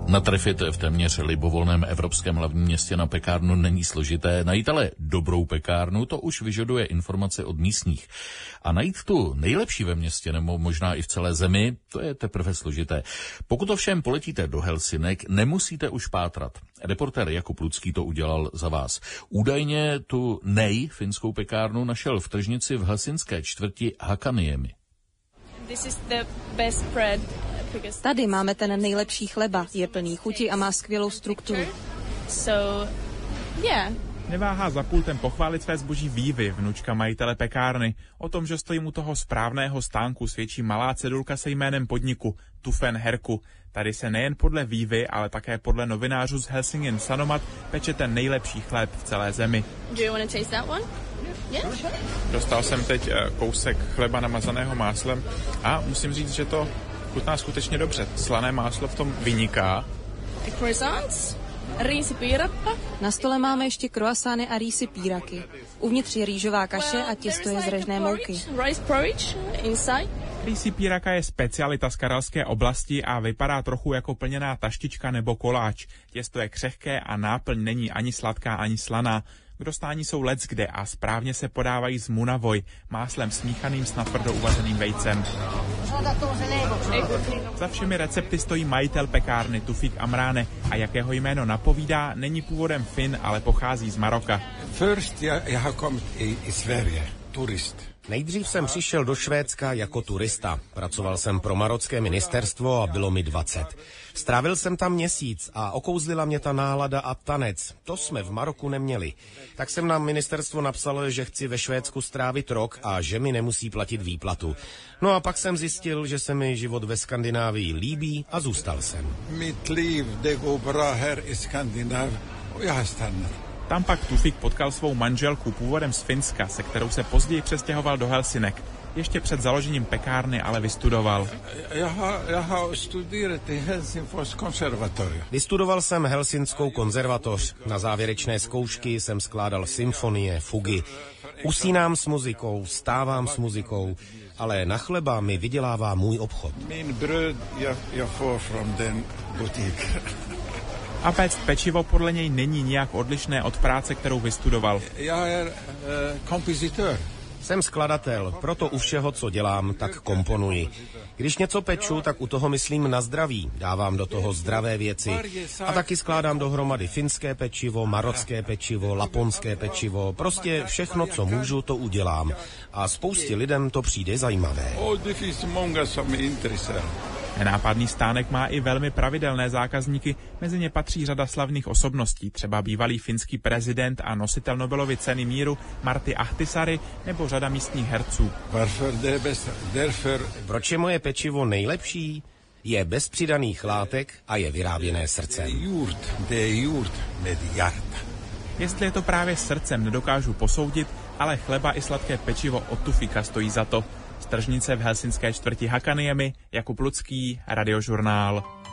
Natrefit v téměř libovolném evropském hlavním městě na pekárnu není složité, najít ale dobrou pekárnu, to už vyžaduje informace od místních. A najít tu nejlepší ve městě, nebo možná i v celé zemi, to je teprve složité. Pokud ovšem poletíte do Helsinek, nemusíte už pátrat. Reportér Jakub Lucký to udělal za vás. Údajně tu finskou pekárnu našel v tržnici v helsinské čtvrti Hakaniemi. Tady máme ten nejlepší chleba, je plný chuti a má skvělou strukturu. Neváhá za pultem pochválit své zboží Vývy, vnučka majitele pekárny. O tom, že stojím u toho správného stánku, svědčí malá cedulka se jménem podniku Tufen Herku. Tady se nejen podle Vývy, ale také podle novinářů z Helsingin Sanomat peče ten nejlepší chléb v celé zemi. Dostal jsem teď kousek chleba namazaného máslem a musím říct, že to chutná skutečně dobře. Slané máslo v tom vyniká. Na stole máme ještě kroasány a rýsy píraky. Uvnitř je rýžová kaše a těsto je z režné mouky. Rýsí píraka je specialita z karelské oblasti a vypadá trochu jako plněná taštička nebo koláč. Těsto je křehké a náplň není ani sladká, ani slaná. K dostání jsou leckde a správně se podávají s munavoj, máslem smíchaným s natvrdo uvařeným vejcem. Za všemi recepty stojí majitel pekárny Tufik Amrane a jak jeho jméno napovídá, není původem Fin, ale pochází z Maroka. Nejdřív jsem přišel do Švédska jako turista. Pracoval jsem pro marocké ministerstvo a bylo mi 20. Strávil jsem tam měsíc a okouzlila mě ta nálada a tanec. To jsme v Maroku neměli. Tak jsem na ministerstvo napsal, že chci ve Švédsku strávit rok a že mi nemusí platit výplatu. No a pak jsem zjistil, že se mi život ve Skandinávii líbí a zůstal jsem. Mitt liv, det går bra här i Skandinav och jag har stannat. Tam pak Tufik potkal svou manželku původem z Finska, se kterou se později přestěhoval do Helsinek. Ještě před založením pekárny ale vystudoval. Vystudoval jsem Helsinskou konzervatoř. Na závěrečné zkoušky jsem skládal symfonie, fugy. Usínám s muzikou, vstávám s muzikou, ale na chleba mi vydělává můj obchod. A péct pečivo podle něj není nijak odlišné od práce, kterou vystudoval. Jsem skladatel, proto u všeho, co dělám, tak komponuji. Když něco peču, tak u toho myslím na zdraví. Dávám do toho zdravé věci. A taky skládám dohromady finské pečivo, marocké pečivo, laponské pečivo. Prostě všechno, co můžu, to udělám. A spoustě lidem to přijde zajímavé. Nenápadný stánek má i velmi pravidelné zákazníky, mezi ně patří řada slavných osobností, třeba bývalý finský prezident a nositel Nobelovy ceny míru Marty Ahtisaari nebo řada místních herců. Proč je moje pečivo nejlepší? Je bez přidaných látek a je vyráběné srdcem. Jestli je to právě srdcem, nedokážu posoudit, ale chleba i sladké pečivo od Tufika stojí za to. Z tržnice v helsinské čtvrti Hakaniemi, Jakub Lucký, Radiožurnál.